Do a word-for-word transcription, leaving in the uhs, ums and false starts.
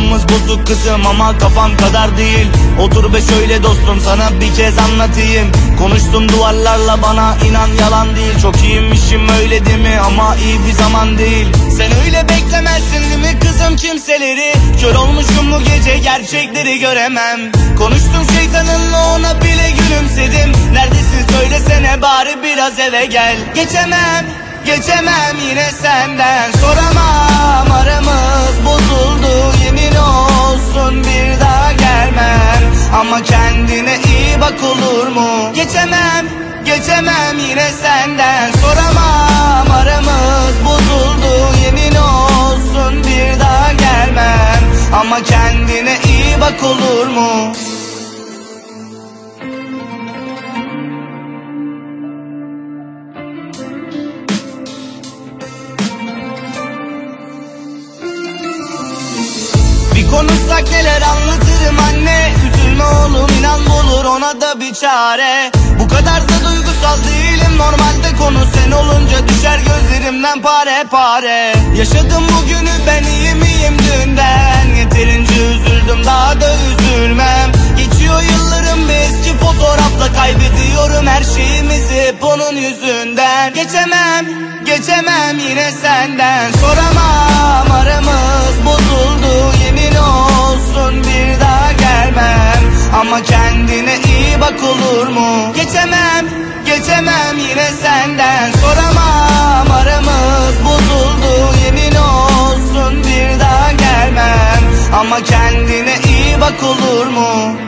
Aramız bozuk kızım ama kafam kadar değil. Otur be şöyle dostum, sana bir kez anlatayım. Konuştum duvarlarla, bana inan yalan değil. Çok iyiymişim öyle değil mi, ama iyi bir zaman değil. Sen öyle beklemezsin değil mi kızım kimseleri? Kör olmuşum bu gece, gerçekleri göremem. Konuştum şeytanınla, ona bile gülümsedim. Neredesin söylesene bari, biraz eve gel. Geçemem, geçemem yine senden. Soramam, aramız bozuldu, yemin olsun bir daha gelmem. Ama kendine iyi bak olur mu? Geçemem, geçemem yine senden. Soramam, aramız bozuldu, yemin olsun bir daha gelmem. Ama kendine iyi bak olur mu? Bir konuşsak neler anlatırım anne. Üzülme oğlum, inan bulur ona da bir çare. Bu kadar da duygusal değilim normalde, konu sen olunca düşer gözlerimden pare pare. Yaşadım bugünü, ben iyi miyim dünden? Yeterince üzüldüm, daha da üzülmem. Geçiyor yıllarım bir eski fotoğrafla, kaybediyorum her şeyimizi hep onun yüzünden. Geçemem, geçemem yine senden. Soramam, aramız bozuldu, yemin olsun bir daha gelmem. Ama kendine iyi bak olur mu? Geçemem, geçemem yine senden. Soramam, aramız bozuldu, yemin olsun bir daha gelmem. Ama kendine iyi bak olur mu?